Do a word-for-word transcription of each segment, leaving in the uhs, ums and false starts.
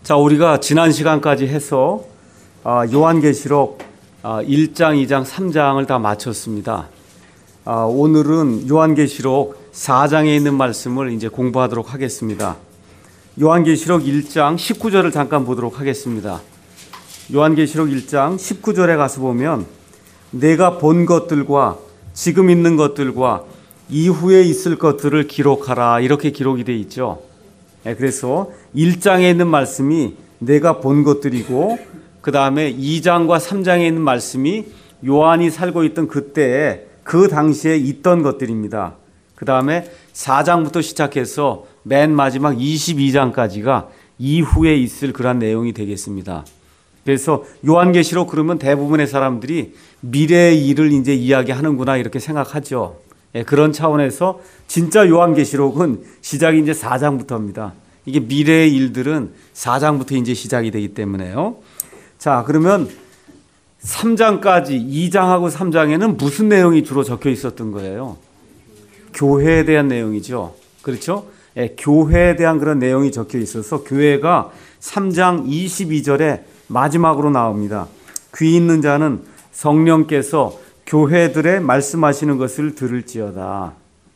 자, 우리가 지난 시간까지 해서 요한계시록 일 장, 이 장, 삼 장을 다 마쳤습니다. 오늘은 요한계시록 사 장에 있는 말씀을 이제 공부하도록 하겠습니다. 요한계시록 일 장 십구 절을 잠깐 보도록 하겠습니다. 요한계시록 일 장 십구 절에 가서 보면 내가 본 것들과 지금 있는 것들과 이후에 있을 것들을 기록하라, 이렇게 기록이 되어 있죠. 그래서 일 장에 있는 말씀이 내가 본 것들이고, 그 다음에 이 장과 삼 장에 있는 말씀이 요한이 살고 있던 그때에 그 당시에 있던 것들입니다. 그 다음에 사 장부터 시작해서 맨 마지막 이십이 장까지가 이후에 있을 그런 내용이 되겠습니다. 그래서 요한계시록 그러면 대부분의 사람들이 미래의 일을 이제 이야기하는구나, 이렇게 생각하죠. 예, 그런 차원에서 진짜 요한계시록은 시작이 이제 사 장부터입니다. 이게 미래의 일들은 사 장부터 이제 시작이 되기 때문에요. 자, 그러면 삼 장까지, 이 장하고 삼 장에는 무슨 내용이 주로 적혀 있었던 거예요? 교회에 대한 내용이죠. 그렇죠? 예, 교회에 대한 그런 내용이 적혀 있어서 교회가 삼 장 이십이 절에 마지막으로 나옵니다. 귀 있는 자는 성령께서 교회들에 말씀하시는 것을 들을지어다.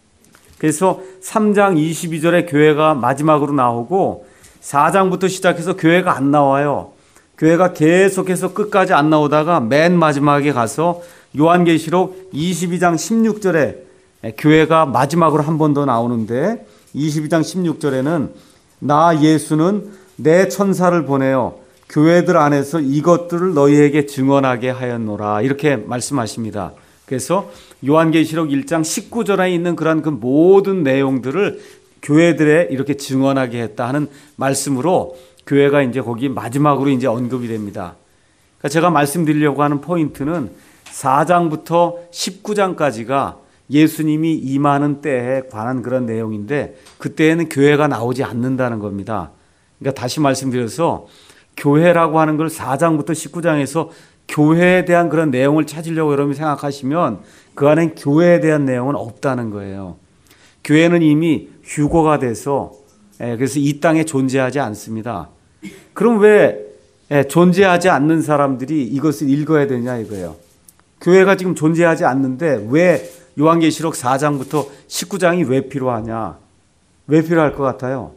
그래서 삼 장 이십이 절에 교회가 마지막으로 나오고 사 장부터 시작해서 교회가 안 나와요. 교회가 계속해서 끝까지 안 나오다가 맨 마지막에 가서 요한계시록 이십이 장 십육 절에 교회가 마지막으로 한 번 더 나오는데, 이십이 장 십육 절에는 나 예수는 내 천사를 보내어 교회들 안에서 이것들을 너희에게 증언하게 하였노라, 이렇게 말씀하십니다. 그래서 요한계시록 일 장 십구 절에 있는 그런 그 모든 내용들을 교회들에 이렇게 증언하게 했다 하는 말씀으로 교회가 이제 거기 마지막으로 이제 언급이 됩니다. 그러니까 제가 말씀드리려고 하는 포인트는 사 장부터 십구 장까지가 예수님이 임하는 때에 관한 그런 내용인데, 그때에는 교회가 나오지 않는다는 겁니다. 그러니까 다시 말씀드려서 교회라고 하는 걸 사 장부터 십구 장에서 교회에 대한 그런 내용을 찾으려고 여러분이 생각하시면 그 안엔 교회에 대한 내용은 없다는 거예요. 교회는 이미 휴거가 돼서, 그래서 이 땅에 존재하지 않습니다. 그럼 왜 존재하지 않는 사람들이 이것을 읽어야 되냐 이거예요. 교회가 지금 존재하지 않는데 왜 요한계시록 사 장부터 십구 장이 왜 필요하냐? 왜 필요할 것 같아요?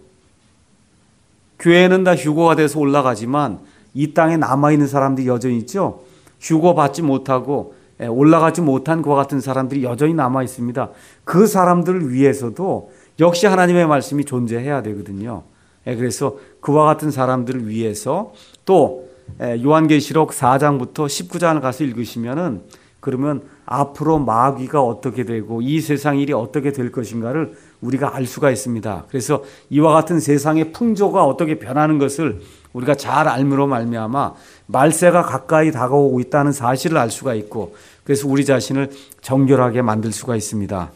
교회는 다 휴거가 돼서 올라가지만 이 땅에 남아있는 사람들이 여전히 있죠. 휴거 받지 못하고 올라가지 못한 그와 같은 사람들이 여전히 남아있습니다. 그 사람들을 위해서도 역시 하나님의 말씀이 존재해야 되거든요. 그래서 그와 같은 사람들을 위해서 또 요한계시록 사 장부터 십구 장을 가서 읽으시면은, 그러면 앞으로 마귀가 어떻게 되고 이 세상 일이 어떻게 될 것인가를 우리가 알 수가 있습니다. 그래서 이와 같은 세상의 풍조가 어떻게 변하는 것을 우리가 잘 알므로 말미암아 말세가 가까이 다가오고 있다는 사실을 알 수가 있고, 그래서 우리 자신을 정결하게 만들 수가 있습니다.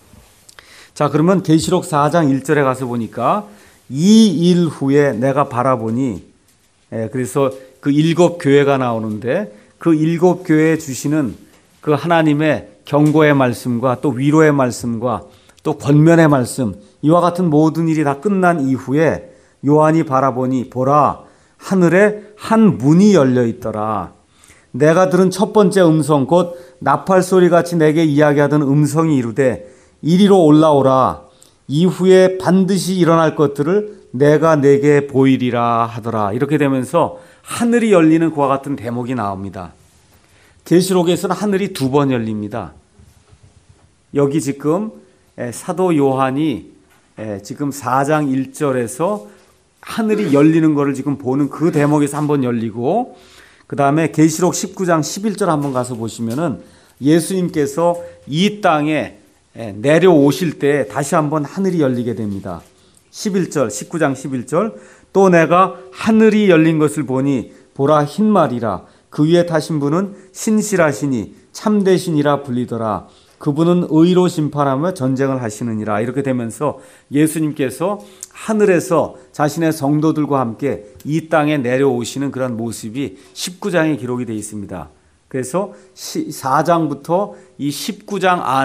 자, 그러면 계시록 사 장 일 절에 가서 보니까 이 일 후에 내가 바라보니, 예, 그래서 그 일곱 교회가 나오는데 그 일곱 교회에 주시는 그 하나님의 경고의 말씀과 또 위로의 말씀과 또 권면의 말씀, 이와 같은 모든 일이 다 끝난 이후에 요한이 바라보니 보라, 하늘에 한 문이 열려 있더라. 내가 들은 첫 번째 음성, 곧 나팔 소리같이 내게 이야기하던 음성이 이르되 이리로 올라오라. 이후에 반드시 일어날 것들을 내가 내게 보이리라 하더라. 이렇게 되면서 하늘이 열리는 그와 같은 대목이 나옵니다. 계시록에서는 하늘이 두 번 열립니다. 여기 지금 사도 요한이 지금 사 장 일 절에서 하늘이 열리는 것을 지금 보는 그 대목에서 한번 열리고, 그 다음에 계시록 십구 장 십일 절 한번 가서 보시면은 예수님께서 이 땅에 내려오실 때 다시 한번 하늘이 열리게 됩니다. 십일 절, 십구 장 십일 절, 또 내가 하늘이 열린 것을 보니 보라, 흰 말이라. 그 위에 타신 분은 신실하시니 참되시니라 불리더라. 그분은 의로 심판하며 전쟁을 하시느니라. 이렇게 되면서 예수님께서 하늘에서 자신의 성도들과 함께 이 땅에 내려오시는 그런 모습이 십구 장에 기록이 되어 있습니다. 그래서 사 장부터 이 십구 장 안에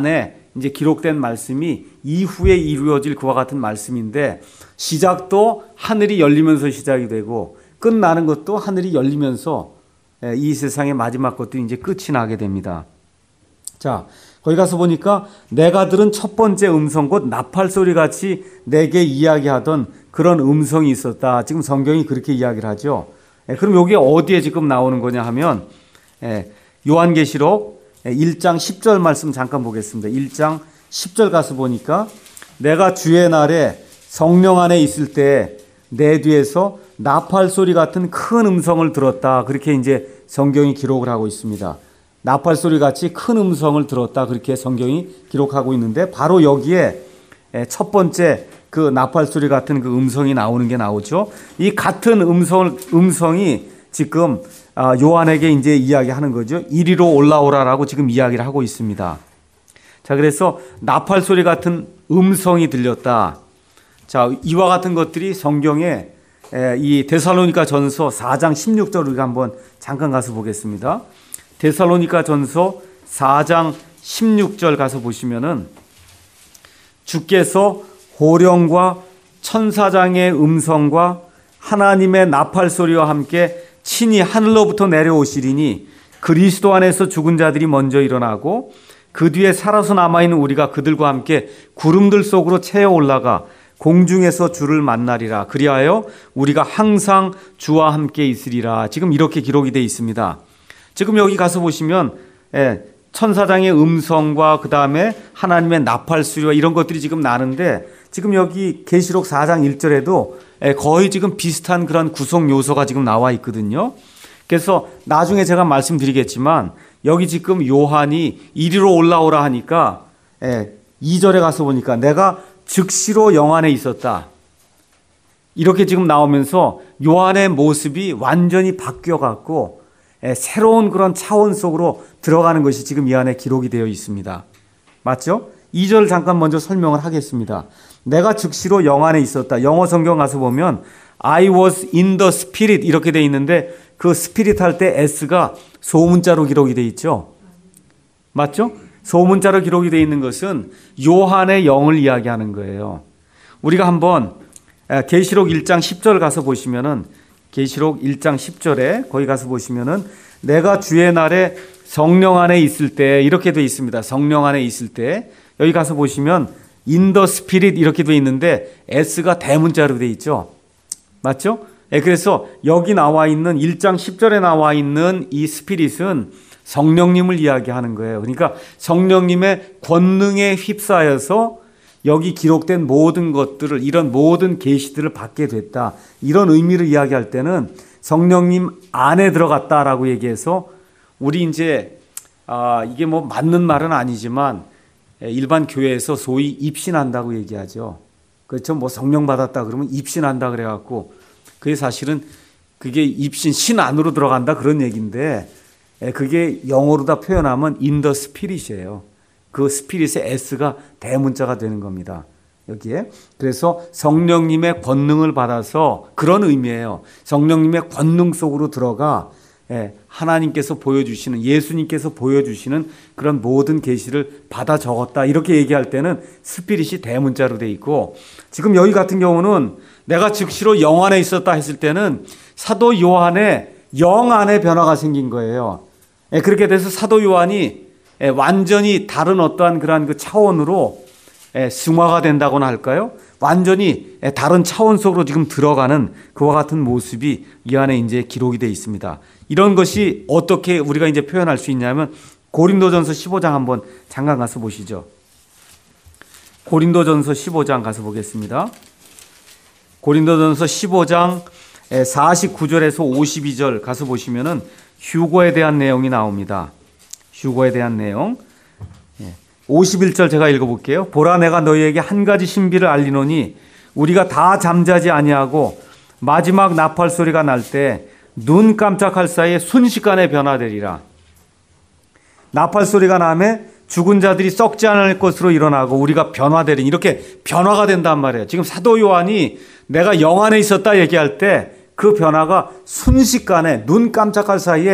이제 기록된 말씀이 이후에 이루어질 그와 같은 말씀인데, 시작도 하늘이 열리면서 시작이 되고 끝나는 것도 하늘이 열리면서 이 세상의 마지막 것들이 이제 끝이 나게 됩니다. 자, 거기 가서 보니까 내가 들은 첫 번째 음성, 곧 나팔 소리 같이 내게 이야기하던 그런 음성이 있었다. 지금 성경이 그렇게 이야기를 하죠. 그럼 여기 어디에 지금 나오는 거냐 하면 요한계시록 일 장 십 절 말씀 잠깐 보겠습니다. 일 장 십 절 가서 보니까 내가 주의 날에 성령 안에 있을 때 내 뒤에서 나팔 소리 같은 큰 음성을 들었다. 그렇게 이제 성경이 기록을 하고 있습니다. 나팔 소리 같이 큰 음성을 들었다. 그렇게 성경이 기록하고 있는데, 바로 여기에 첫 번째 그 나팔 소리 같은 그 음성이 나오는 게 나오죠. 이 같은 음성을, 음성이 지금 요한에게 이제 이야기하는 거죠. 이리로 올라오라라고 지금 이야기를 하고 있습니다. 자, 그래서 나팔 소리 같은 음성이 들렸다. 자, 이와 같은 것들이 성경에 이 데살로니가 전서 사 장 십육 절 우리가 한번 잠깐 가서 보겠습니다. 데살로니가 전서 사 장 십육 절 가서 보시면은 주께서 호령과 천사장의 음성과 하나님의 나팔 소리와 함께 친히 하늘로부터 내려오시리니 그리스도 안에서 죽은 자들이 먼저 일어나고 그 뒤에 살아서 남아있는 우리가 그들과 함께 구름들 속으로 채어 올라가 공중에서 주를 만나리라. 그리하여 우리가 항상 주와 함께 있으리라. 지금 이렇게 기록이 되어 있습니다. 지금 여기 가서 보시면 천사장의 음성과 그 다음에 하나님의 나팔 소리와 이런 것들이 지금 나는데, 지금 여기 계시록 사 장 일 절에도 거의 지금 비슷한 그런 구성 요소가 지금 나와 있거든요. 그래서 나중에 제가 말씀드리겠지만 여기 지금 요한이 이리로 올라오라 하니까 이 절에 가서 보니까 내가 즉시로 영 안에 있었다. 이렇게 지금 나오면서 요한의 모습이 완전히 바뀌어갖고 새로운 그런 차원 속으로 들어가는 것이 지금 이 안에 기록이 되어 있습니다. 맞죠? 이 절 잠깐 먼저 설명을 하겠습니다. 내가 즉시로 영 안에 있었다. 영어 성경 가서 보면 I was in the spirit 이렇게 되어 있는데, 그 스피릿 할 때 S가 소문자로 기록이 되어 있죠. 맞죠? 소문자로 기록이 되어 있는 것은 요한의 영을 이야기하는 거예요. 우리가 한번 계시록 일 장 십 절 가서 보시면은, 계시록 일 장 십 절에 거기 가서 보시면은 내가 주의 날에 성령 안에 있을 때 이렇게 되어 있습니다. 성령 안에 있을 때 여기 가서 보시면 in the spirit 이렇게 되어 있는데 S가 대문자로 되어 있죠. 맞죠? 예, 그래서 여기 나와 있는 일 장 십 절에 나와 있는 이 스피릿은 성령님을 이야기하는 거예요. 그러니까 성령님의 권능에 휩싸여서 여기 기록된 모든 것들을, 이런 모든 계시들을 받게 됐다. 이런 의미를 이야기할 때는 성령님 안에 들어갔다라고 얘기해서, 우리 이제 아, 이게 뭐 맞는 말은 아니지만 일반 교회에서 소위 입신한다고 얘기하죠. 그렇죠? 뭐 성령 받았다 그러면 입신한다 그래갖고, 그게 사실은 그게 입신, 신 안으로 들어간다 그런 얘기인데, 그게 영어로다 표현하면 in the spirit이에요. 그 스피릿의 S가 대문자가 되는 겁니다. 여기에. 그래서 성령님의 권능을 받아서, 그런 의미예요. 성령님의 권능 속으로 들어가 하나님께서 보여주시는, 예수님께서 보여주시는 그런 모든 계시를 받아 적었다. 이렇게 얘기할 때는 스피릿이 대문자로 돼 있고, 지금 여기 같은 경우는 내가 즉시로 영 안에 있었다 했을 때는 사도 요한의 영 안에 변화가 생긴 거예요. 그렇게 돼서 사도 요한이 완전히 다른 어떠한 그러한 그 차원으로 승화가 된다고나 할까요? 완전히 다른 차원 속으로 지금 들어가는 그와 같은 모습이 이 안에 이제 기록이 되어 있습니다. 이런 것이 어떻게 우리가 이제 표현할 수 있냐면, 고린도전서 십오 장 한번 잠깐 가서 보시죠. 고린도전서 십오 장 가서 보겠습니다. 고린도전서 십오 장 사십구 절에서 오십이 절 가서 보시면은 휴거에 대한 내용이 나옵니다. 휴거에 대한 내용. 오십일 절 제가 읽어볼게요. 보라, 내가 너희에게 한 가지 신비를 알리노니 우리가 다 잠자지 아니하고 마지막 나팔 소리가 날 때 눈 깜짝할 사이에 순식간에 변화되리라. 나팔 소리가 나면 죽은 자들이 썩지 않을 것으로 일어나고 우리가 변화되리니, 이렇게 변화가 된단 말이에요. 지금 사도 요한이 내가 영 안에 있었다 얘기할 때 그 변화가 순식간에, 눈 깜짝할 사이에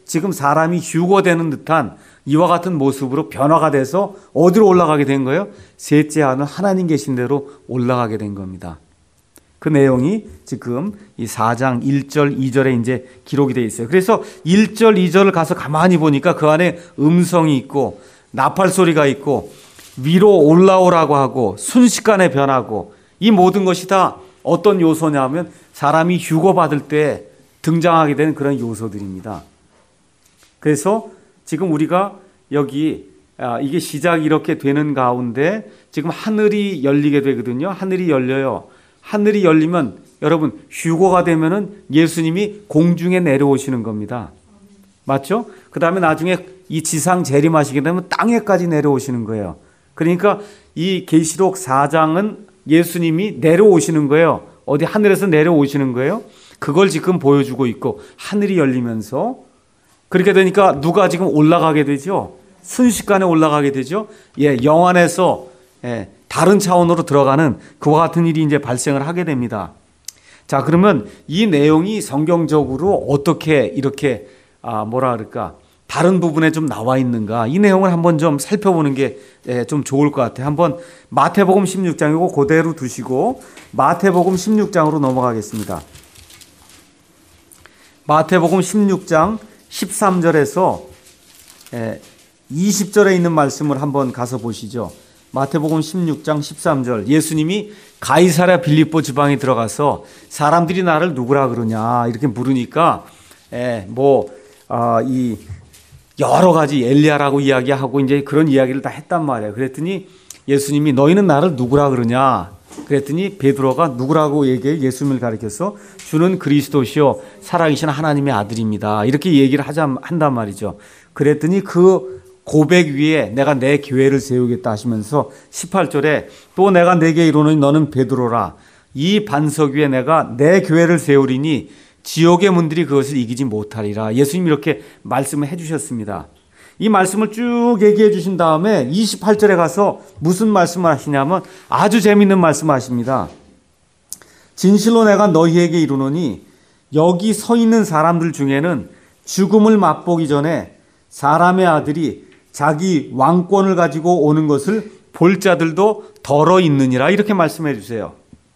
지금 사람이 휴거되는 듯한 이와 같은 모습으로 변화가 돼서 어디로 올라가게 된 거예요? 셋째 하늘 하나님 계신 대로 올라가게 된 겁니다. 그 내용이 지금 이 사 장 일 절 이 절에 이제 기록이 되어 있어요. 그래서 일 절 이 절을 가서 가만히 보니까 그 안에 음성이 있고 나팔 소리가 있고 위로 올라오라고 하고 순식간에 변하고 이 모든 것이 다 어떤 요소냐면 사람이 휴거받을 때 등장하게 되는 그런 요소들입니다. 그래서 지금 우리가 여기 아, 이게 시작이 이렇게 되는 가운데 지금 하늘이 열리게 되거든요. 하늘이 열려요. 하늘이 열리면 여러분 휴거가 되면은 예수님이 공중에 내려오시는 겁니다. 맞죠? 그 다음에 나중에 이 지상 재림하시게 되면 땅에까지 내려오시는 거예요. 그러니까 이 계시록 사 장은 예수님이 내려오시는 거예요. 어디 하늘에서 내려오시는 거예요. 그걸 지금 보여주고 있고 하늘이 열리면서 그렇게 되니까 누가 지금 올라가게 되죠? 순식간에 올라가게 되죠? 예, 영안에서 예, 다른 차원으로 들어가는 그와 같은 일이 이제 발생을 하게 됩니다. 자, 그러면 이 내용이 성경적으로 어떻게 이렇게 아, 뭐라 그럴까? 다른 부분에 좀 나와 있는가? 이 내용을 한번 좀 살펴보는 게 좀 좋을 것 같아요. 한번 마태복음 십육 장이고 그대로 두시고 마태복음 십육 장으로 넘어가겠습니다. 마태복음 십육 장 십삼 절에서 이십 절에 있는 말씀을 한번 가서 보시죠. 마태복음 십육 장 십삼 절 예수님이 가이사랴 빌립보 지방에 들어가서 사람들이 나를 누구라 그러냐 이렇게 물으니까 뭐 이 여러 가지 엘리야라고 이야기하고 이제 그런 이야기를 다 했단 말이에요. 그랬더니 예수님이 너희는 나를 누구라 그러냐? 그랬더니 베드로가 누구라고 얘기해 예수님을 가리켜서 주는 그리스도시요 살아계신 하나님의 아들입니다. 이렇게 얘기를 하자 한단 말이죠. 그랬더니 그 고백 위에 내가 내 교회를 세우겠다 하시면서 십팔 절에 또 내가 내게 이르노니 너는 베드로라. 이 반석 위에 내가 내 교회를 세우리니 지옥의 문들이 그것을 이기지 못하리라. 예수님이 이렇게 말씀을 해 주셨습니다. 이 말씀을 쭉 얘기해 주신 다음에 이십팔 절에 가서 무슨 말씀을 하시냐면 아주 재미있는 말씀을 하십니다. 진실로 내가 너희에게 이르노니 여기 서 있는 사람들 중에는 죽음을 맛보기 전에 사람의 아들이 자기 왕권을 가지고 오는 것을 볼 자들도 덜어 있느니라. 이렇게 말씀해 주세요.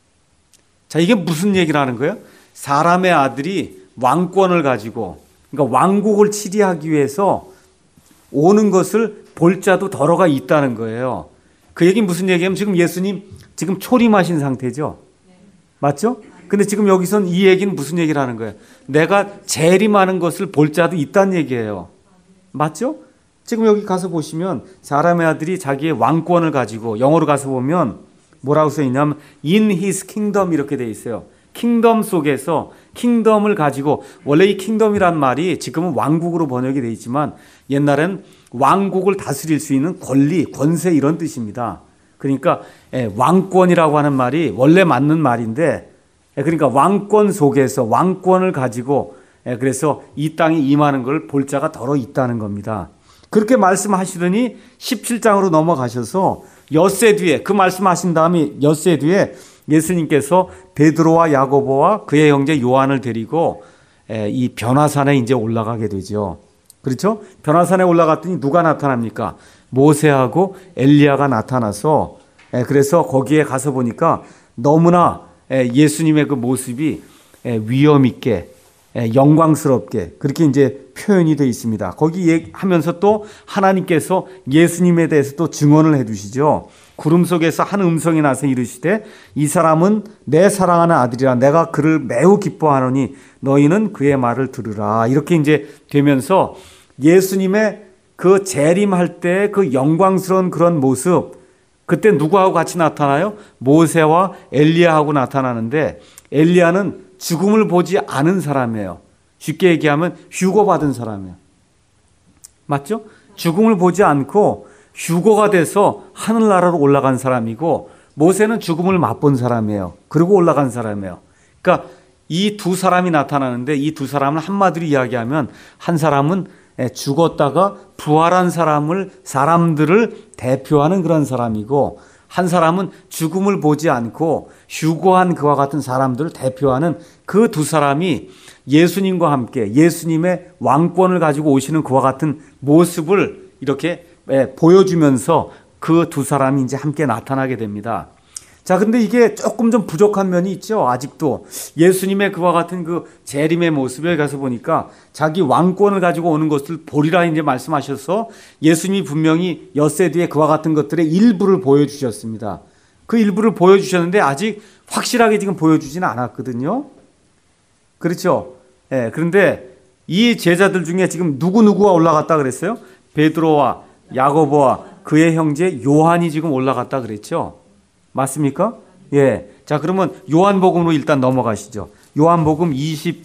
자, 이게 무슨 얘기를 하는 거예요? 사람의 아들이 왕권을 가지고 그러니까 왕국을 치리하기 위해서 오는 것을 볼 자도 더러가 있다는 거예요. 그 얘기는 무슨 얘기냐면 지금 예수님 지금 초림하신 상태죠. 맞죠? 근데 지금 여기선 이 얘기는 무슨 얘기를 하는 거예요? 내가 재림하는 것을 볼 자도 있다는 얘기예요. 맞죠? 지금 여기 가서 보시면 사람의 아들이 자기의 왕권을 가지고 영어로 가서 보면 뭐라고 써 있냐면 in his kingdom 이렇게 돼 있어요. 킹덤 속에서 킹덤을 가지고 원래 이 킹덤이란 말이 지금은 왕국으로 번역이 되어 있지만 옛날엔 왕국을 다스릴 수 있는 권리, 권세 이런 뜻입니다. 그러니까 왕권이라고 하는 말이 원래 맞는 말인데 그러니까 왕권 속에서 왕권을 가지고 그래서 이 땅에 임하는 걸 볼 자가 더러 있다는 겁니다. 그렇게 말씀하시더니 십칠 장으로 넘어가셔서 엿새 뒤에 그 말씀하신 다음에 엿새 뒤에 예수님께서 베드로와 야고보와 그의 형제 요한을 데리고 이 변화산에 이제 올라가게 되죠. 그렇죠? 변화산에 올라갔더니 누가 나타납니까? 모세하고 엘리야가 나타나서 그래서 거기에 가서 보니까 너무나 예수님의 그 모습이 위엄 있게 영광스럽게 그렇게 이제 표현이 되어 있습니다. 거기 하면서 또 하나님께서 예수님에 대해서 또 증언을 해 주시죠. 구름 속에서 한 음성이 나서 이르시되 이 사람은 내 사랑하는 아들이라 내가 그를 매우 기뻐하노니 너희는 그의 말을 들으라. 이렇게 이제 되면서 예수님의 그 재림할 때 그 영광스러운 그런 모습 그때 누구하고 같이 나타나요? 모세와 엘리야하고 나타나는데 엘리야는 죽음을 보지 않은 사람이에요. 쉽게 얘기하면 휴거받은 사람이에요. 맞죠? 죽음을 보지 않고 휴거가 돼서 하늘나라로 올라간 사람이고 모세는 죽음을 맛본 사람이에요. 그리고 올라간 사람이에요. 그러니까 이 두 사람이 나타나는데 이 두 사람은 한마디로 이야기하면 한 사람은 죽었다가 부활한 사람을 사람들을 대표하는 그런 사람이고 한 사람은 죽음을 보지 않고 휴거한 그와 같은 사람들을 대표하는 그 두 사람이 예수님과 함께 예수님의 왕권을 가지고 오시는 그와 같은 모습을 이렇게 보여주면서 그 두 사람이 이제 함께 나타나게 됩니다. 자, 근데 이게 조금 좀 부족한 면이 있죠. 아직도 예수님의 그와 같은 그 재림의 모습에 가서 보니까 자기 왕권을 가지고 오는 것을 보리라 이제 말씀하셔서 예수님이 분명히 엿새 뒤에 그와 같은 것들의 일부를 보여주셨습니다. 그 일부를 보여주셨는데 아직 확실하게 지금 보여주지는 않았거든요. 그렇죠? 예, 그런데 이 제자들 중에 지금 누구누구가 올라갔다 그랬어요? 베드로와 야고보와 그의 형제 요한이 지금 올라갔다 그랬죠? 맞습니까? 예. 자, 그러면 요한복음으로 일단 넘어가시죠. 요한복음 이십,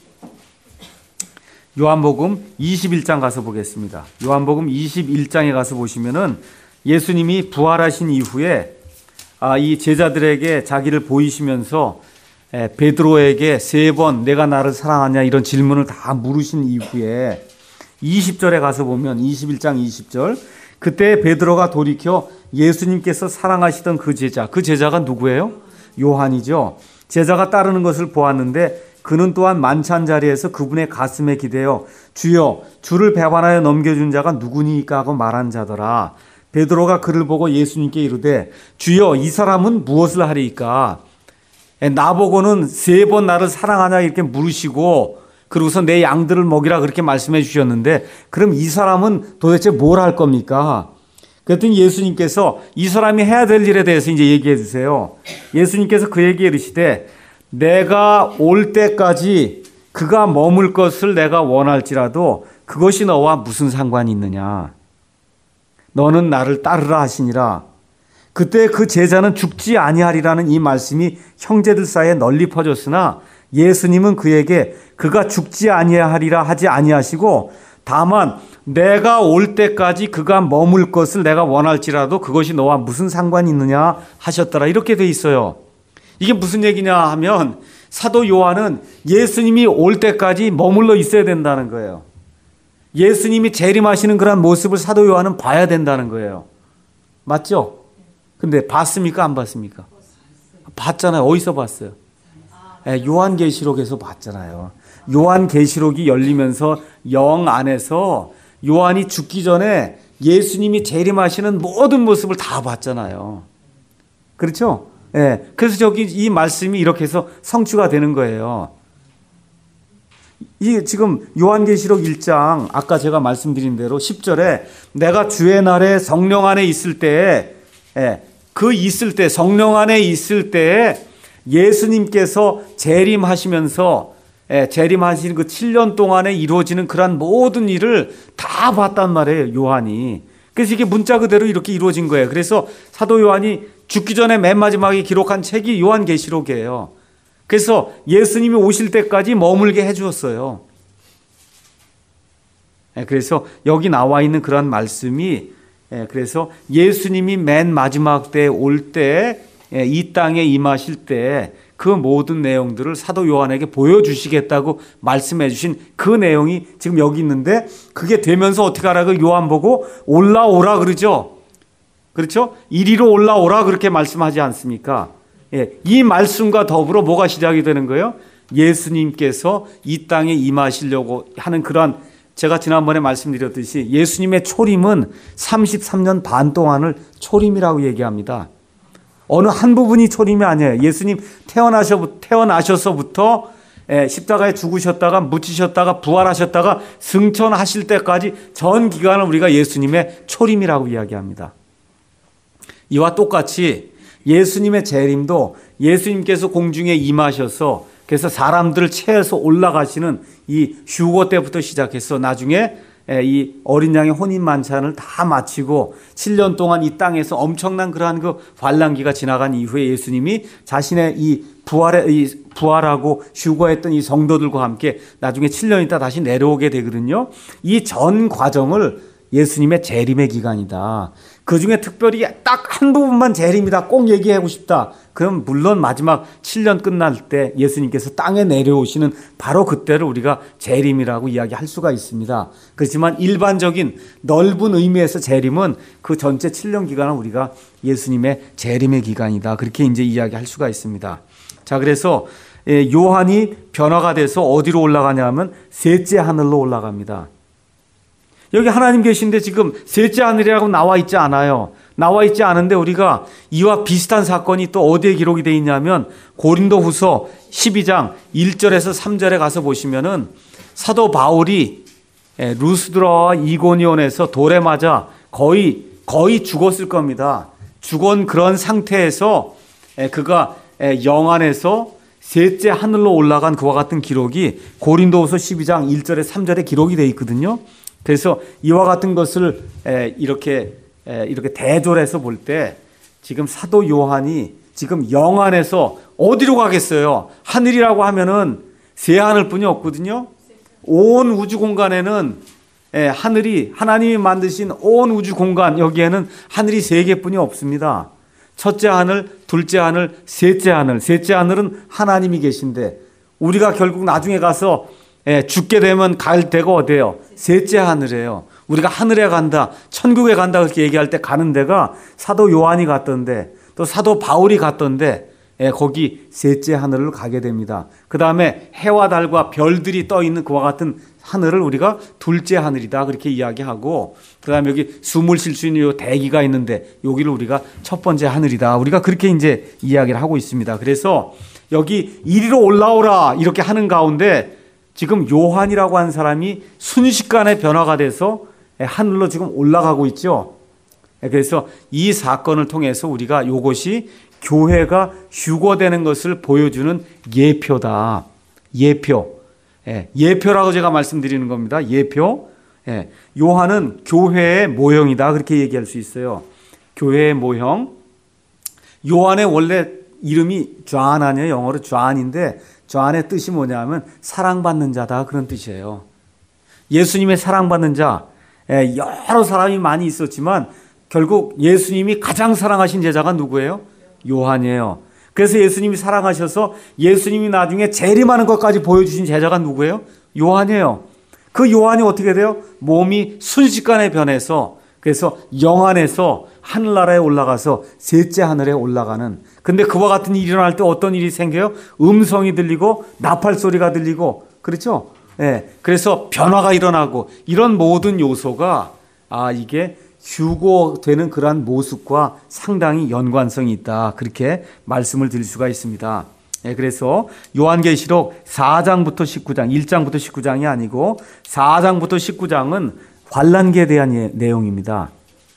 요한복음 이십일 장 가서 보겠습니다. 요한복음 이십일 장에 가서 보시면은 예수님이 부활하신 이후에 아, 이 제자들에게 자기를 보이시면서 에, 베드로에게 세 번 내가 나를 사랑하냐 이런 질문을 다 물으신 이후에 이십 절에 가서 보면 이십일 장 이십 절 그때 베드로가 돌이켜 예수님께서 사랑하시던 그 제자, 그 제자가 누구예요? 요한이죠. 제자가 따르는 것을 보았는데 그는 또한 만찬 자리에서 그분의 가슴에 기대어 주여 주를 배반하여 넘겨준 자가 누구니까 하고 말한 자더라. 베드로가 그를 보고 예수님께 이르되 주여 이 사람은 무엇을 하리이까? 나보고는 세 번 나를 사랑하냐 이렇게 물으시고 그러고서 내 양들을 먹이라 그렇게 말씀해 주셨는데 그럼 이 사람은 도대체 뭘 할 겁니까? 그랬더니 예수님께서 이 사람이 해야 될 일에 대해서 이제 얘기해 주세요. 예수님께서 그에게 이르시되 내가 올 때까지 그가 머물 것을 내가 원할지라도 그것이 너와 무슨 상관이 있느냐? 너는 나를 따르라 하시니라. 그때 그 제자는 죽지 아니하리라는 이 말씀이 형제들 사이에 널리 퍼졌으나 예수님은 그에게 그가 죽지 아니하리라 하지 아니하시고 다만 내가 올 때까지 그가 머물 것을 내가 원할지라도 그것이 너와 무슨 상관이 있느냐 하셨더라. 이렇게 돼 있어요. 이게 무슨 얘기냐 하면 사도 요한은 예수님이 올 때까지 머물러 있어야 된다는 거예요. 예수님이 재림하시는 그런 모습을 사도 요한은 봐야 된다는 거예요. 맞죠? 근데 봤습니까? 안 봤습니까? 봤잖아요. 어디서 봤어요? 요한계시록에서 봤잖아요. 요한계시록이 열리면서 영 안에서 요한이 죽기 전에 예수님이 재림하시는 모든 모습을 다 봤잖아요. 그렇죠? 예. 그래서 저기 이 말씀이 이렇게 해서 성취가 되는 거예요. 이 지금 요한계시록 일 장 아까 제가 말씀드린 대로 십 절에 내가 주의 날에 성령 안에 있을 때에 예, 그 있을 때 성령 안에 있을 때에 예수님께서 재림하시면서 예, 재림하시는 그 칠 년 동안에 이루어지는 그러한 모든 일을 다 봤단 말이에요, 요한이. 그래서 이게 문자 그대로 이렇게 이루어진 거예요. 그래서 사도 요한이 죽기 전에 맨 마지막에 기록한 책이 요한계시록이에요. 그래서 예수님이 오실 때까지 머물게 해 주었어요. 예, 그래서 여기 나와 있는 그러한 말씀이 예, 그래서 예수님이 맨 마지막 때 올 때 이 땅에 임하실 때 그 모든 내용들을 사도 요한에게 보여주시겠다고 말씀해 주신 그 내용이 지금 여기 있는데 그게 되면서 어떻게 하라고 요한 보고 올라오라 그러죠. 그렇죠? 이리로 올라오라 그렇게 말씀하지 않습니까? 예, 이 말씀과 더불어 뭐가 시작이 되는 거예요? 예수님께서 이 땅에 임하시려고 하는 그러한 제가 지난번에 말씀드렸듯이 예수님의 초림은 삼십삼 년 반 동안을 초림이라고 얘기합니다. 어느 한 부분이 초림이 아니에요. 예수님 태어나셔, 태어나셔서부터 십자가에 죽으셨다가 묻히셨다가 부활하셨다가 승천하실 때까지 전 기간을 우리가 예수님의 초림이라고 이야기합니다. 이와 똑같이 예수님의 재림도 예수님께서 공중에 임하셔서 그래서 사람들을 채워서 올라가시는 이 휴거 때부터 시작해서 나중에 이 어린 양의 혼인 만찬을 다 마치고 칠 년 동안 이 땅에서 엄청난 그러한 그 환란기가 지나간 이후에 예수님이 자신의 이 부활에 이 부활하고 휴거했던 이 성도들과 함께 나중에 칠 년 있다 다시 내려오게 되거든요. 이 전 과정을 예수님의 재림의 기간이다. 그 중에 특별히 딱 한 부분만 재림이다 꼭 얘기하고 싶다. 그럼 물론 마지막 칠 년 끝날 때 예수님께서 땅에 내려오시는 바로 그때를 우리가 재림이라고 이야기할 수가 있습니다. 그렇지만 일반적인 넓은 의미에서 재림은 그 전체 칠 년 기간을 우리가 예수님의 재림의 기간이다. 그렇게 이제 이야기할 수가 있습니다. 자, 그래서 예, 요한이 변화가 돼서 어디로 올라가냐면 셋째 하늘로 올라갑니다. 여기 하나님 계신데 지금 셋째 하늘이라고 나와 있지 않아요. 나와 있지 않은데 우리가 이와 비슷한 사건이 또 어디에 기록이 되어 있냐면 고린도후서 십이 장 일 절에서 삼 절에 가서 보시면은 사도 바울이 루스드라와 이고니온에서 돌에 맞아 거의 거의 죽었을 겁니다. 죽은 그런 상태에서 그가 영 안에서 셋째 하늘로 올라간 그와 같은 기록이 고린도후서 십이 장 일 절에 삼 절에 기록이 되어 있거든요. 그래서 이와 같은 것을 이렇게 이렇게 대조해서 볼 때 지금 사도 요한이 지금 영 안에서 어디로 가겠어요? 하늘이라고 하면은 세 하늘뿐이 없거든요. 온 우주 공간에는 하늘이 하나님이 만드신 온 우주 공간 여기에는 하늘이 세 개뿐이 없습니다. 첫째 하늘, 둘째 하늘, 셋째 하늘. 셋째 하늘은 하나님이 계신데 우리가 결국 나중에 가서 죽게 되면 갈 데가 어디예요? 셋째 하늘이에요. 우리가 하늘에 간다, 천국에 간다 그렇게 얘기할 때 가는 데가 사도 요한이 갔던데 또 사도 바울이 갔던데 거기 셋째 하늘을 가게 됩니다. 그 다음에 해와 달과 별들이 떠 있는 그와 같은 하늘을 우리가 둘째 하늘이다 그렇게 이야기하고 그 다음에 여기 숨을 쉴 수 있는 요 대기가 있는데 여기를 우리가 첫 번째 하늘이다. 우리가 그렇게 이제 이야기를 하고 있습니다. 그래서 여기 이리로 올라오라 이렇게 하는 가운데 지금 요한이라고 한 사람이 순식간에 변화가 돼서 하늘로 지금 올라가고 있죠. 그래서 이 사건을 통해서 우리가 이것이 교회가 휴거되는 것을 보여주는 예표다. 예표. 예표라고 제가 말씀드리는 겁니다. 예표. 요한은 교회의 모형이다. 그렇게 얘기할 수 있어요. 교회의 모형. 요한의 원래 이름이 존 아니에요. 영어로 존인데 존의 뜻이 뭐냐면 사랑받는 자다 그런 뜻이에요. 예수님의 사랑받는 자 여러 사람이 많이 있었지만 결국 예수님이 가장 사랑하신 제자가 누구예요? 요한이에요. 그래서 예수님이 사랑하셔서 예수님이 나중에 재림하는 것까지 보여주신 제자가 누구예요? 요한이에요. 그 요한이 어떻게 돼요? 몸이 순식간에 변해서 그래서 영 안에서 하늘나라에 올라가서 셋째 하늘에 올라가는 근데 그와 같은 일이 일어날 때 어떤 일이 생겨요? 음성이 들리고 나팔 소리가 들리고 그렇죠? 예. 그래서 변화가 일어나고 이런 모든 요소가 아 이게 휴거되는 그러한 모습과 상당히 연관성이 있다. 그렇게 말씀을 드릴 수가 있습니다. 예, 그래서 요한계시록 사 장부터 십구 장, 일 장부터 십구 장이 아니고 사 장부터 십구 장은 환란기에 대한 예, 내용입니다.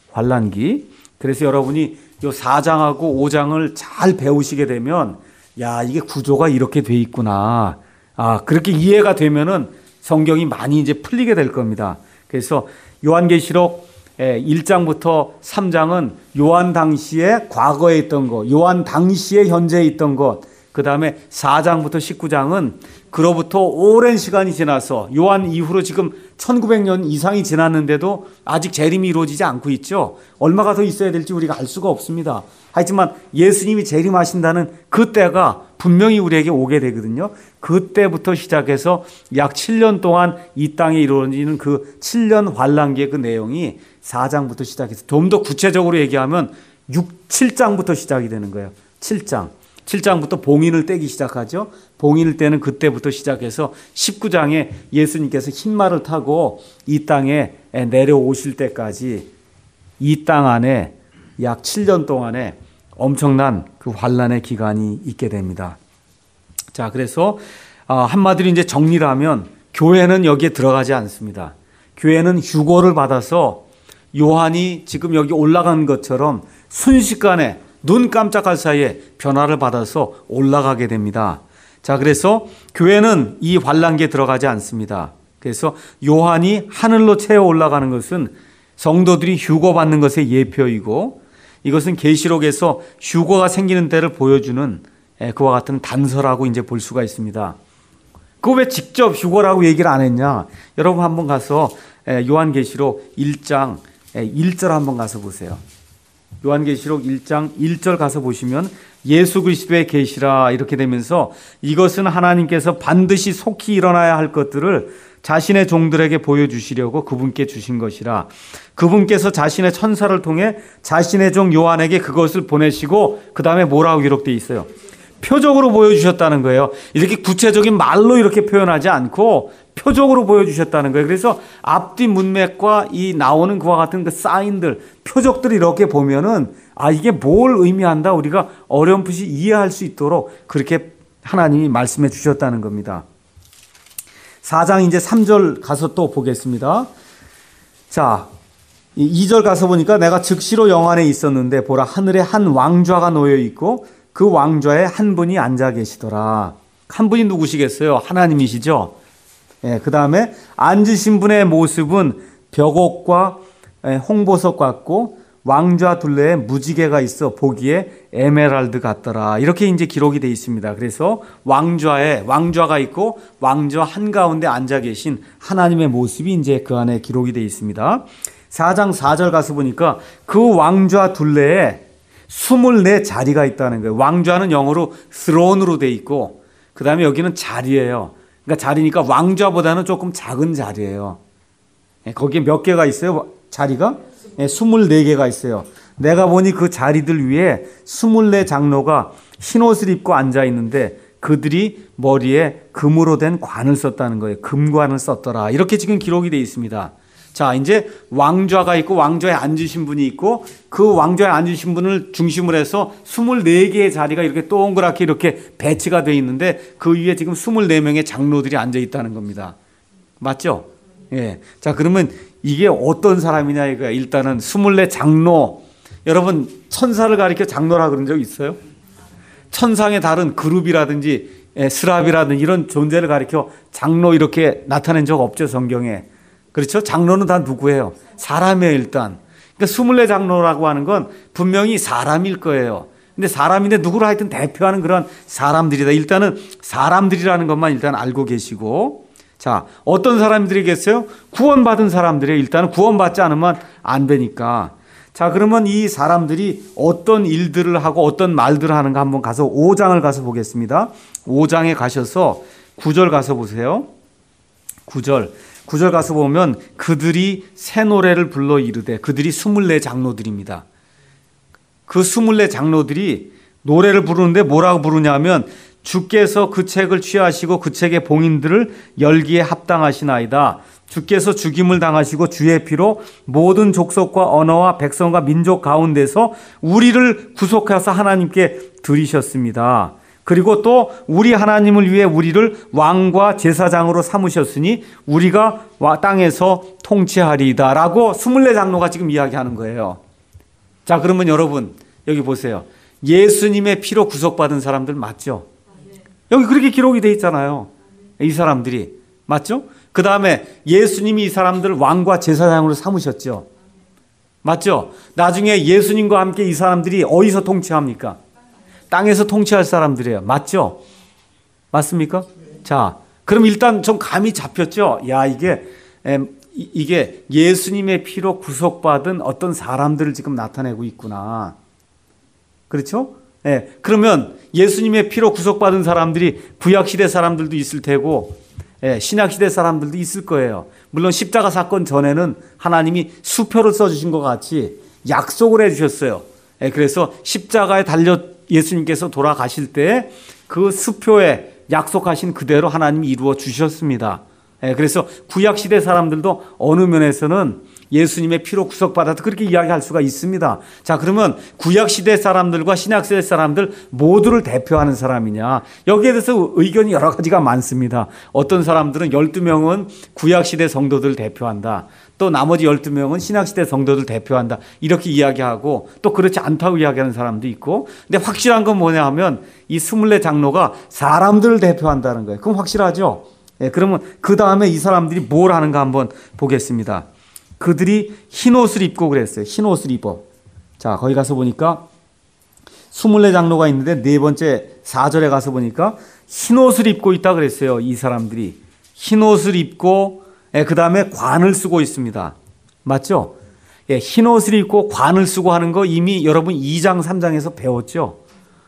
환란기. 그래서 여러분이 요 사 장하고 오 장을 잘 배우시게 되면 야, 이게 구조가 이렇게 돼 있구나. 아, 그렇게 이해가 되면은 성경이 많이 이제 풀리게 될 겁니다. 그래서 요한계시록 일 장부터 삼 장은 요한 당시에 과거에 있던 것, 요한 당시에 현재에 있던 것, 그 다음에 사 장부터 십구 장은 그로부터 오랜 시간이 지나서 요한 이후로 지금 천구백 년 이상이 지났는데도 아직 재림이 이루어지지 않고 있죠. 얼마가 더 있어야 될지 우리가 알 수가 없습니다. 하지만 예수님이 재림하신다는 그때가 분명히 우리에게 오게 되거든요. 그때부터 시작해서 약 칠 년 동안 이 땅에 이루어지는 그 칠 년 환란기의 그 내용이 사 장부터 시작해서 좀 더 구체적으로 얘기하면 육, 칠 장부터 시작이 되는 거예요. 칠 장. 칠 장부터 봉인을 떼기 시작하죠. 봉인을 떼는 그때부터 시작해서 십구 장에 예수님께서 흰말을 타고 이 땅에 내려오실 때까지 이 땅 안에 약 칠 년 동안에 엄청난 그 환란의 기간이 있게 됩니다. 자, 그래서 한마디로 이제 정리를 하면 교회는 여기에 들어가지 않습니다. 교회는 휴거를 받아서 요한이 지금 여기 올라간 것처럼 순식간에 눈 깜짝할 사이에 변화를 받아서 올라가게 됩니다. 자, 그래서 교회는 이 환란기에 들어가지 않습니다. 그래서 요한이 하늘로 채워 올라가는 것은 성도들이 휴거받는 것의 예표이고 이것은 계시록에서 휴거가 생기는 때를 보여주는 그와 같은 단서라고 이제 볼 수가 있습니다. 그 왜 직접 휴거라고 얘기를 안 했냐? 여러분 한번 가서 요한계시록 일 장 일 절 한번 가서 보세요. 요한계시록 일 장 일 절 가서 보시면 예수 그리스도의 계시라 이렇게 되면서 이것은 하나님께서 반드시 속히 일어나야 할 것들을 자신의 종들에게 보여주시려고 그분께 주신 것이라. 그분께서 자신의 천사를 통해 자신의 종 요한에게 그것을 보내시고 그 다음에 뭐라고 기록되어 있어요? 표적으로 보여주셨다는 거예요. 이렇게 구체적인 말로 이렇게 표현하지 않고 표적으로 보여주셨다는 거예요. 그래서 앞뒤 문맥과 이 나오는 그와 같은 그 사인들, 표적들을 이렇게 보면은 아, 이게 뭘 의미한다 우리가 어렴풋이 이해할 수 있도록 그렇게 하나님이 말씀해 주셨다는 겁니다. 사 장 이제 삼 절 가서 또 보겠습니다. 자, 이 절 가서 보니까 내가 즉시로 영안에 있었는데 보라 하늘에 한 왕좌가 놓여 있고 그 왕좌에 한 분이 앉아 계시더라. 한 분이 누구시겠어요? 하나님이시죠. 예, 그 다음에 앉으신 분의 모습은 벽옥과 홍보석 같고 왕좌 둘레에 무지개가 있어 보기에 에메랄드 같더라. 이렇게 이제 기록이 되어 있습니다. 그래서 왕좌에 왕좌가 있고 왕좌 한가운데 앉아 계신 하나님의 모습이 이제 그 안에 기록이 되어 있습니다. 사 장 사 절 가서 보니까 그 왕좌 둘레에 스물네 자리가 있다는 거예요. 왕좌는 영어로 throne으로 되어 있고 그 다음에 여기는 자리예요. 그러니까 자리니까 왕좌보다는 조금 작은 자리예요. 거기에 몇 개가 있어요? 자리가? 스물네 개가 있어요. 내가 보니 그 자리들 위에 스물네 장로가 흰옷을 입고 앉아 있는데 그들이 머리에 금으로 된 관을 썼다는 거예요. 금관을 썼더라. 이렇게 지금 기록이 되어 있습니다. 자, 이제 왕좌가 있고 왕좌에 앉으신 분이 있고 그 왕좌에 앉으신 분을 중심으로 해서 스물네 개의 자리가 이렇게 동그랗게 이렇게 배치가 되어 있는데 그 위에 지금 스물네 명의 장로들이 앉아 있다는 겁니다. 맞죠? 예. 자, 그러면 이게 어떤 사람이냐 이거야. 일단은 스물네 장로. 여러분 천사를 가리켜 장로라 그런 적 있어요? 천상의 다른 그룹이라든지 스랍이라든지 이런 존재를 가리켜 장로 이렇게 나타낸 적 없죠, 성경에. 그렇죠? 장로는 다 누구예요? 사람이에요, 일단. 그러니까 스물네 장로라고 하는 건 분명히 사람일 거예요. 근데 사람인데 누구를 하여튼 대표하는 그런 사람들이다. 일단은 사람들이라는 것만 일단 알고 계시고. 자, 어떤 사람들이겠어요? 구원받은 사람들이에요. 일단은 구원받지 않으면 안 되니까. 자, 그러면 이 사람들이 어떤 일들을 하고 어떤 말들을 하는가 한번 가서 오 장을 가서 보겠습니다. 오 장에 가셔서 구 절 가서 보세요. 구 절. 구 절 가서 보면 그들이 새 노래를 불러 이르되 그들이 스물네 장로들입니다. 그 스물네 장로들이 노래를 부르는데 뭐라고 부르냐면 주께서 그 책을 취하시고 그 책의 봉인들을 열기에 합당하시나이다. 주께서 죽임을 당하시고 주의 피로 모든 족속과 언어와 백성과 민족 가운데서 우리를 구속하사 하나님께 드리셨습니다. 그리고 또 우리 하나님을 위해 우리를 왕과 제사장으로 삼으셨으니 우리가 땅에서 통치하리이다 라고 스물네 장로가 지금 이야기하는 거예요. 자, 그러면 여러분 여기 보세요. 예수님의 피로 구속받은 사람들 맞죠? 여기 그렇게 기록이 돼 있잖아요. 이 사람들이. 맞죠? 그 다음에 예수님이 이 사람들 왕과 제사장으로 삼으셨죠. 맞죠? 나중에 예수님과 함께 이 사람들이 어디서 통치합니까? 땅에서 통치할 사람들이에요. 맞죠? 맞습니까? 자, 그럼 일단 좀 감이 잡혔죠? 야, 이게, 에, 이게 예수님의 피로 구속받은 어떤 사람들을 지금 나타내고 있구나. 그렇죠? 예, 그러면 예수님의 피로 구속받은 사람들이 구약시대 사람들도 있을 테고, 예, 신약시대 사람들도 있을 거예요. 물론 십자가 사건 전에는 하나님이 수표를 써주신 것 같이 약속을 해주셨어요. 예, 그래서 십자가에 달려 예수님께서 돌아가실 때 그 수표에 약속하신 그대로 하나님이 이루어 주셨습니다. 예, 그래서 구약시대 사람들도 어느 면에서는 예수님의 피로 구속받았다 그렇게 이야기할 수가 있습니다. 자, 그러면 구약시대 사람들과 신약시대 사람들 모두를 대표하는 사람이냐, 여기에 대해서 의견이 여러 가지가 많습니다. 어떤 사람들은 열두 명은 구약시대 성도들을 대표한다, 또 나머지 열두 명은 신약시대 성도들을 대표한다 이렇게 이야기하고, 또 그렇지 않다고 이야기하는 사람도 있고. 근데 확실한 건 뭐냐 하면 이 스물네 장로가 사람들을 대표한다는 거예요. 그럼 확실하죠? 예, 그러면 그 다음에 이 사람들이 뭘 하는가 한번 보겠습니다. 그들이 흰옷을 입고 그랬어요. 흰옷을 입어. 자, 거기 가서 보니까 스물네 장로가 있는데 네 번째 사 절에 가서 보니까 흰옷을 입고 있다 그랬어요. 이 사람들이 흰옷을 입고, 예, 그 다음에 관을 쓰고 있습니다. 맞죠? 예, 흰옷을 입고 관을 쓰고 하는 거 이미 여러분 이 장 삼 장에서 배웠죠.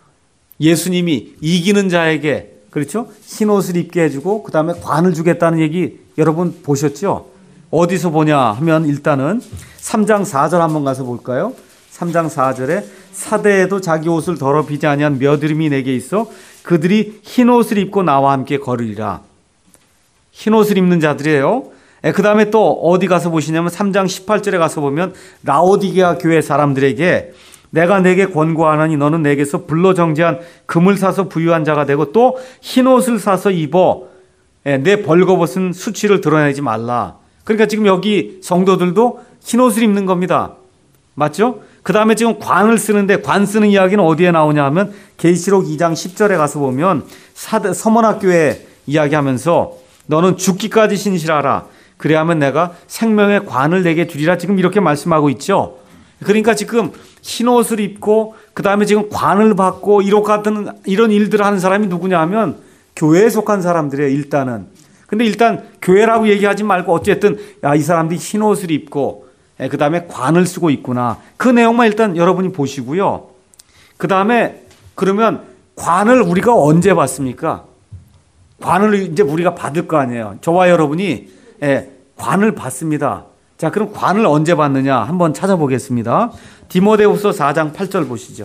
예수님이 이기는 자에게, 그렇죠? 흰옷을 입게 해주고 그 다음에 관을 주겠다는 얘기 여러분 보셨죠? 어디서 보냐 하면 일단은 삼 장 사 절 한번 가서 볼까요? 삼 장 사 절에 사대에도 자기 옷을 더럽히지 아니한 몇 이름이 내게 있어 그들이 흰 옷을 입고 나와 함께 걸으리라. 흰 옷을 입는 자들이에요. 그 다음에 또 어디 가서 보시냐면 삼 장 십팔 절에 가서 보면 라오디게아 교회 사람들에게 내가 내게 권고하노니 너는 내게서 불로 정제한 금을 사서 부유한 자가 되고 또 흰 옷을 사서 입어 내 벌거벗은 수치를 드러내지 말라. 그러니까 지금 여기 성도들도 흰 옷을 입는 겁니다. 맞죠? 그 다음에 지금 관을 쓰는데 관 쓰는 이야기는 어디에 나오냐 하면 계시록 이 장 십 절에 가서 보면 사대, 서머나교회 이야기하면서 너는 죽기까지 신실하라. 그래야면 내가 생명의 관을 내게 주리라. 지금 이렇게 말씀하고 있죠. 그러니까 지금 흰 옷을 입고 그 다음에 지금 관을 받고 이런 같은 이런 일들을 하는 사람이 누구냐 하면 교회에 속한 사람들이에요. 일단은. 근데 일단 교회라고 얘기하지 말고 어쨌든 야, 이 사람들이 흰 옷을 입고 그 다음에 관을 쓰고 있구나. 그 내용만 일단 여러분이 보시고요. 그 다음에 그러면 관을 우리가 언제 받습니까? 관을 이제 우리가 받을 거 아니에요. 저와 여러분이 예, 관을 받습니다. 자, 그럼 관을 언제 받느냐 한번 찾아보겠습니다. 디모데후서 사 장 팔 절 보시죠.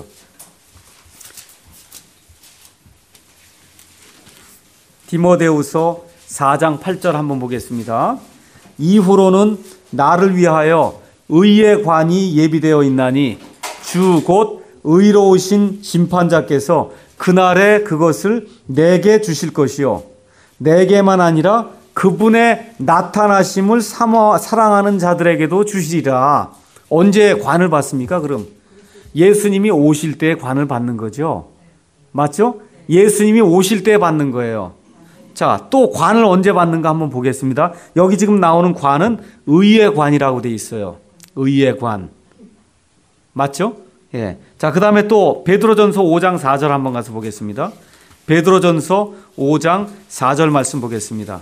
디모데후서 사 장 팔 절 한번 보겠습니다. 이후로는 나를 위하여 의의 관이 예비되어 있나니 주 곧 의로우신 심판자께서 그날에 그것을 내게 주실 것이요 내게만 아니라 그분의 나타나심을 삼아, 사랑하는 자들에게도 주시리라. 언제 관을 받습니까? 그럼 예수님이 오실 때 관을 받는 거죠. 맞죠? 예수님이 오실 때 받는 거예요. 자, 또 관을 언제 받는가 한번 보겠습니다. 여기 지금 나오는 관은 의의 관이라고 돼 있어요. 의의 관. 맞죠? 예. 자, 그 다음에 또 베드로전서 오 장 사 절 한번 가서 보겠습니다. 베드로전서 오 장 사 절 말씀 보겠습니다.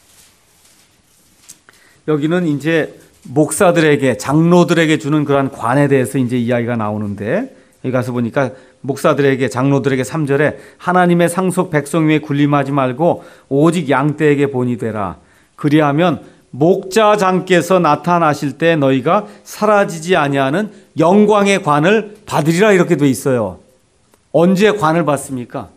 여기는 이제 목사들에게, 장로들에게 주는 그러한 관에 대해서 이제 이야기가 나오는데, 여기 가서 보니까 목사들에게, 장로들에게 삼 절에 하나님의 상속 백성 위에 군림하지 말고 오직 양떼에게 본이 되라. 그리하면 목자장께서 나타나실 때 너희가 사라지지 아니하는 영광의 관을 받으리라. 이렇게 돼 있어요. 언제 관을 받습니까?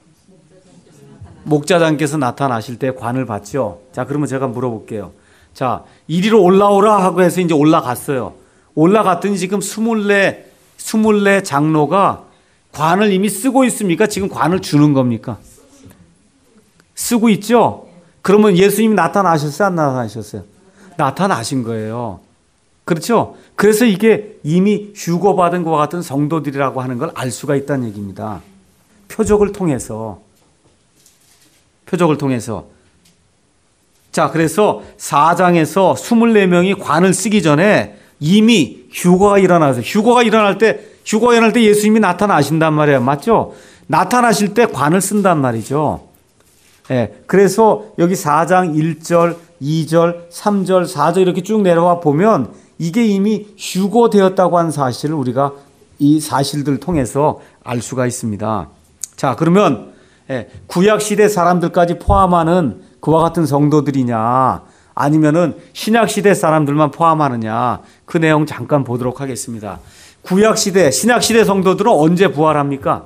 목자장께서 나타나실 때 관을 받죠. 자, 그러면 제가 물어볼게요. 자, 이리로 올라오라 하고 해서 이제 올라갔어요. 올라갔더니 지금 스물네, 스물네 장로가 관을 이미 쓰고 있습니까? 지금 관을 주는 겁니까? 쓰고 있죠? 그러면 예수님이 나타나셨어요? 안 나타나셨어요? 나타나신 거예요. 그렇죠? 그래서 이게 이미 휴거받은 것과 같은 성도들이라고 하는 걸 알 수가 있다는 얘기입니다. 표적을 통해서. 표적을 통해서. 자, 그래서 사 장에서 스물네 명이 관을 쓰기 전에 이미 휴거가 일어나서, 휴거가 일어날 때, 휴거가 일어날 때 예수님이 나타나신단 말이에요. 맞죠? 나타나실 때 관을 쓴단 말이죠. 예, 그래서 여기 사 장 일 절, 이 절, 삼 절, 사 절 이렇게 쭉 내려와 보면 이게 이미 휴거되었다고 하는 사실을 우리가 이 사실들을 통해서 알 수가 있습니다. 자, 그러면 예, 구약시대 사람들까지 포함하는 그와 같은 성도들이냐 아니면은 신약시대 사람들만 포함하느냐 그 내용 잠깐 보도록 하겠습니다. 구약시대, 신약시대 성도들은 언제 부활합니까?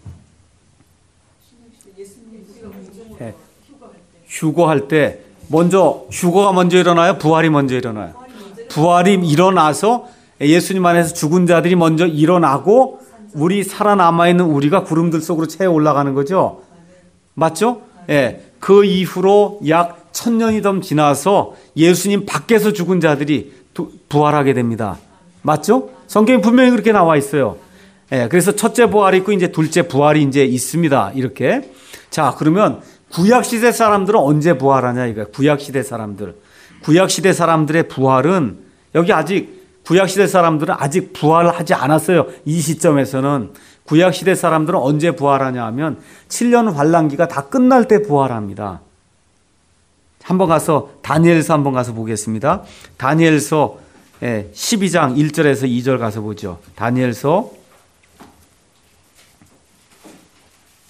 예, 휴거할 때 먼저 휴거가 먼저 일어나요? 부활이 먼저 일어나요? 부활이 일어나서 예수님 안에서 죽은 자들이 먼저 일어나고 우리 살아남아 있는 우리가 구름들 속으로 채워 올라가는 거죠. 맞죠? 예. 그 이후로 약 천년이 더 지나서 예수님 밖에서 죽은 자들이 부활하게 됩니다. 맞죠? 성경에 분명히 그렇게 나와 있어요. 예. 그래서 첫째 부활이 있고 이제 둘째 부활이 이제 있습니다. 이렇게. 자, 그러면 구약시대 사람들은 언제 부활하냐 이거야. 구약시대 사람들. 구약시대 사람들의 부활은 여기 아직 구약시대 사람들은 아직 부활하지 않았어요. 이 시점에서는. 구약시대 사람들은 언제 부활하냐 하면 칠 년 환란기가 다 끝날 때 부활합니다. 한번 가서 다니엘서 한번 가서 보겠습니다. 다니엘서 십이 장 일 절에서 이 절 가서 보죠. 다니엘서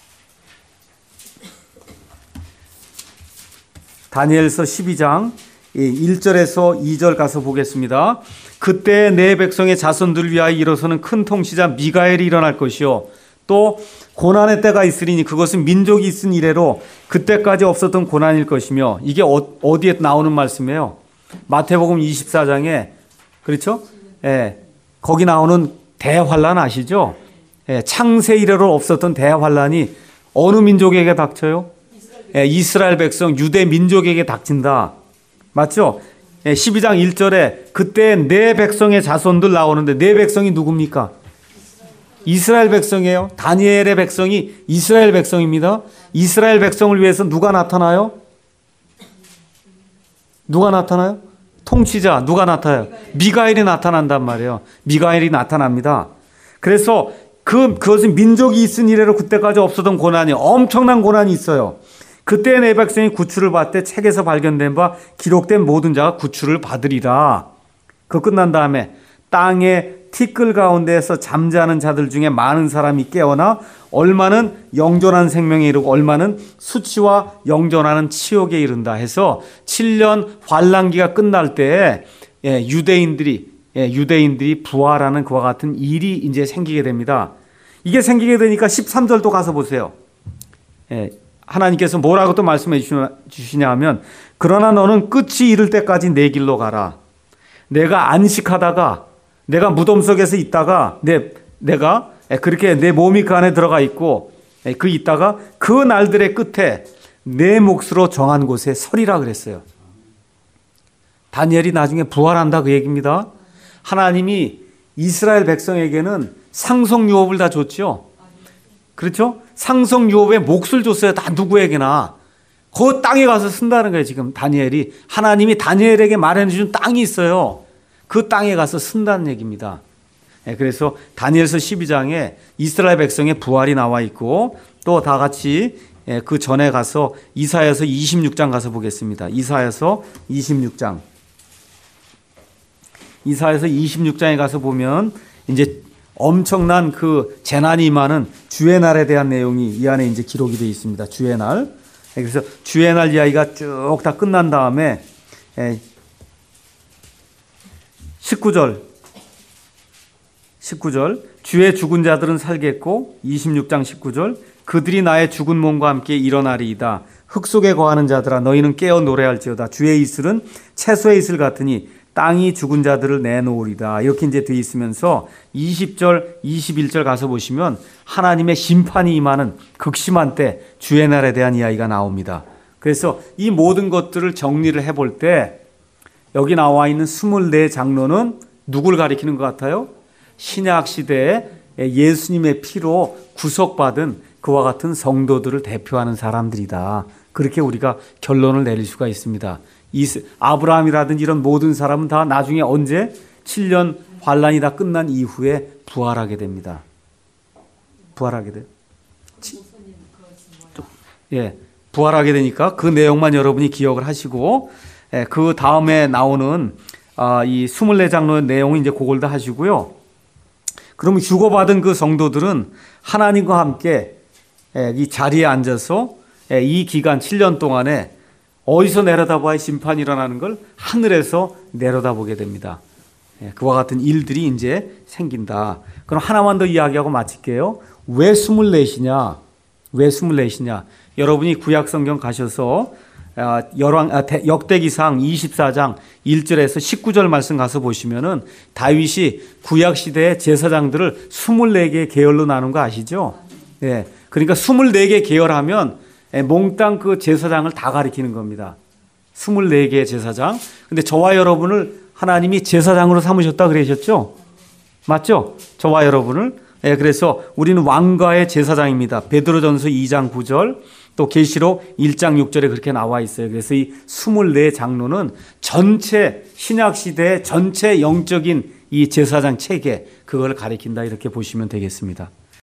다니엘서 십이 장 일 절에서 이 절 가서 보겠습니다. 그때 내 백성의 자손들을 위하여 일어서는 큰 통치자 미가엘이 일어날 것이요 또 고난의 때가 있으리니 그것은 민족이 있은 이래로 그때까지 없었던 고난일 것이며, 이게 어디에 나오는 말씀이에요? 마태복음 이십사 장에, 그렇죠? 예, 거기 나오는 대환란 아시죠? 예, 창세 이래로 없었던 대환란이 어느 민족에게 닥쳐요? 예, 이스라엘 백성 유대 민족에게 닥친다. 맞죠? 예, 십이 장 일 절에 그때 내 백성의 자손들 나오는데, 내 백성이 누굽니까? 이스라엘 백성이에요. 다니엘의 백성이 이스라엘 백성입니다. 이스라엘 백성을 위해서 누가 나타나요? 누가 나타나요? 통치자 누가 나타나요? 미가엘이 나타난단 말이에요. 미가엘이 나타납니다. 그래서 그, 그것은 민족이 있은 이래로 그때까지 없었던 고난이, 엄청난 고난이 있어요. 그때 내 백성이 구출을 받되 책에서 발견된 바 기록된 모든 자가 구출을 받으리라. 그 끝난 다음에 땅의 티끌 가운데에서 잠자는 자들 중에 많은 사람이 깨어나 얼마는 영존한 생명에 이르고 얼마는 수치와 영존하는 치욕에 이른다 해서 칠 년 환란기가 끝날 때 예, 유대인들이 예, 유대인들이 부활하는 그와 같은 일이 이제 생기게 됩니다. 이게 생기게 되니까 십삼 절도 가서 보세요. 예, 하나님께서 뭐라고 또 말씀해 주시냐 하면, 그러나 너는 끝이 이를 때까지 내 길로 가라. 내가 안식하다가, 내가 무덤 속에서 있다가, 내, 내가 그렇게 내 몸이 그 안에 들어가 있고, 그 있다가 그 날들의 끝에 내 몫으로 정한 곳에 서리라 그랬어요. 다니엘이 나중에 부활한다 그 얘기입니다. 하나님이 이스라엘 백성에게는 상속유업을 다 줬죠. 그렇죠? 상속유업에 몫을 줬어요. 다 누구에게나. 그 땅에 가서 쓴다는 거예요. 지금 다니엘이. 하나님이 다니엘에게 마련해준 땅이 있어요. 그 땅에 가서 쓴다는 얘기입니다. 그래서 다니엘서 십이 장에 이스라엘 백성의 부활이 나와 있고, 또 다 같이 그 전에 가서 이사야서 이십육 장 가서 보겠습니다. 이사야서 이십육 장. 이사야서 이십육 장에 가서 보면 이제 엄청난 그 재난이 임하는 주의 날에 대한 내용이 이 안에 이제 기록이 되어 있습니다. 주의 날. 그래서 주의 날 이야기가 쭉 다 끝난 다음에 십구 절. 십구 절. 주의 죽은 자들은 살겠고, 이십육 장 십구 절. 그들이 나의 죽은 몸과 함께 일어나리이다. 흙 속에 거하는 자들아 너희는 깨어 노래할지어다. 주의 이슬은 채소의 이슬 같으니 땅이 죽은 자들을 내놓으리다. 이렇게 이제 되어 있으면서 이십 절, 이십일 절 가서 보시면 하나님의 심판이 임하는 극심한 때 주의 날에 대한 이야기가 나옵니다. 그래서 이 모든 것들을 정리를 해볼 때 여기 나와 있는 스물네 장로는 누굴 가리키는 것 같아요? 신약 시대에 예수님의 피로 구속받은 그와 같은 성도들을 대표하는 사람들이다. 그렇게 우리가 결론을 내릴 수가 있습니다. 아브라함이라든지 이런 모든 사람은 다 나중에 언제 칠 년 환란이 다 끝난 이후에 부활하게 됩니다. 부활하게 돼요. 예, 부활하게 되니까 그 내용만 여러분이 기억을 하시고, 예, 그 다음에 나오는 아, 이 스물네 장로의 내용은 이제 그걸 다 하시고요. 그러면 휴거받은 그 성도들은 하나님과 함께 예, 이 자리에 앉아서 예, 이 기간 칠 년 동안에 어디서 내려다봐야 심판이 일어나는 걸 하늘에서 내려다보게 됩니다. 예, 그와 같은 일들이 이제 생긴다. 그럼 하나만 더 이야기하고 마칠게요. 왜 스물넷이냐? 왜 스물넷이냐? 여러분이 구약성경 가셔서 열왕, 역대기상 이십사 장 일 절에서 십구 절 말씀 가서 보시면은 다윗이 구약시대의 제사장들을 스물네 개의 계열로 나눈 거 아시죠? 예, 그러니까 스물네 개 계열하면 몽땅 그 제사장을 다 가리키는 겁니다. 스물네 개의 제사장. 근데 저와 여러분을 하나님이 제사장으로 삼으셨다 그러셨죠? 맞죠? 저와 여러분을. 예, 그래서 우리는 왕가의 제사장입니다. 베드로전서 이 장 구 절, 또 계시록 일 장 육 절에 그렇게 나와 있어요. 그래서 이 스물네 장로는 전체 신약시대의 전체 영적인 이 제사장 체계, 그걸 가리킨다 이렇게 보시면 되겠습니다.